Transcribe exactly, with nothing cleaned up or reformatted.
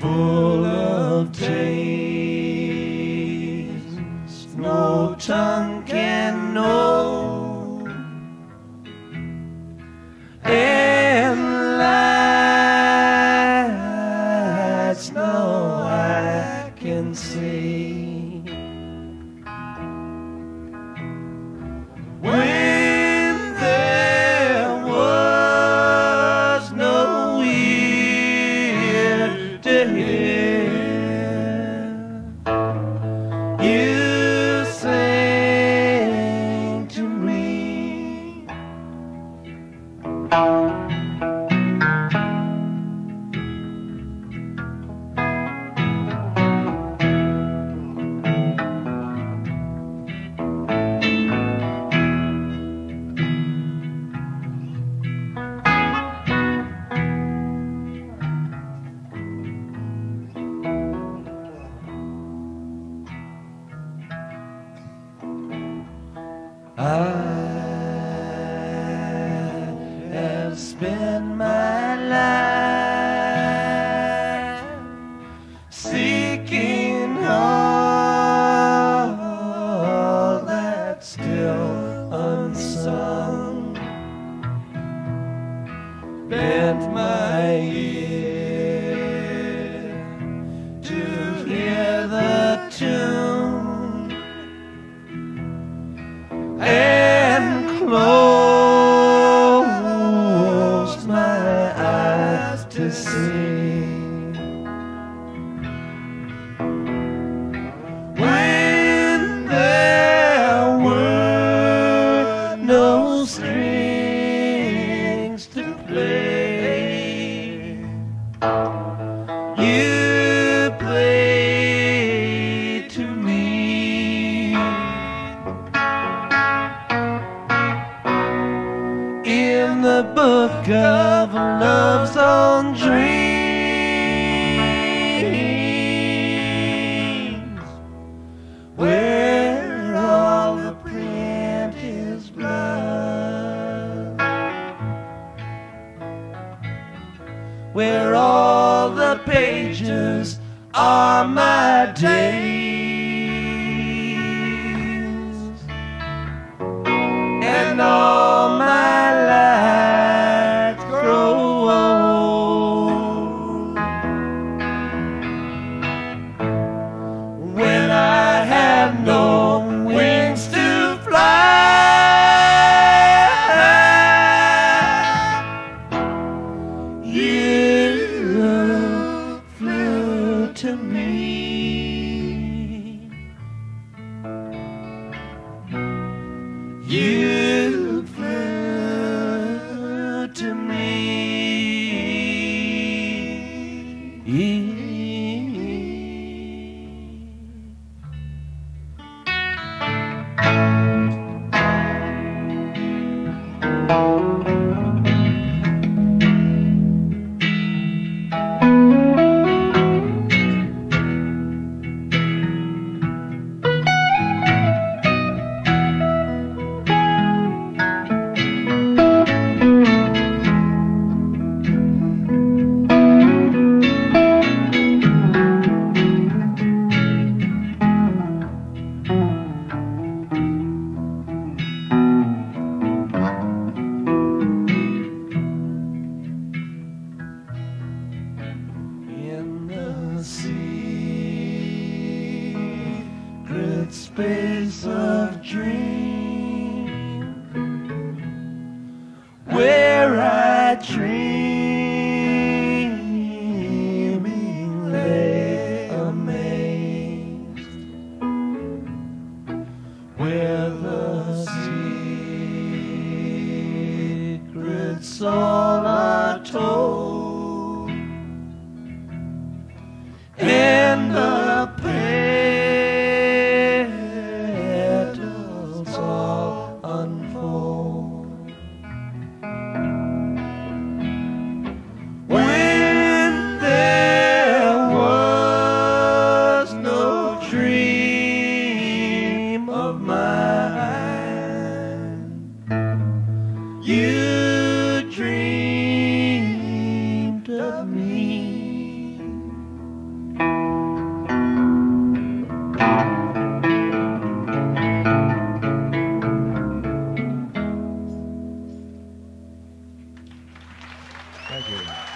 full of taste no tongue can know, and lights no eye can see. When there was no ear to hear, you sang to me. I have spent my life seeking all that's still unsung, bent my ear to hear the tune, and closed my eyes to see. When there were no strings to play, you played to me. In the book of love's own dreams, where all the print is blood, where all the pages are my days, and all my lights grow old. When I had no wings to fly, you flew to me. You flew to me. Secret space of dream, where I dreaming lay amazed, where the secrets all are told, and the petals all unfold. When there was no dream of mine, you dreamed of me. you.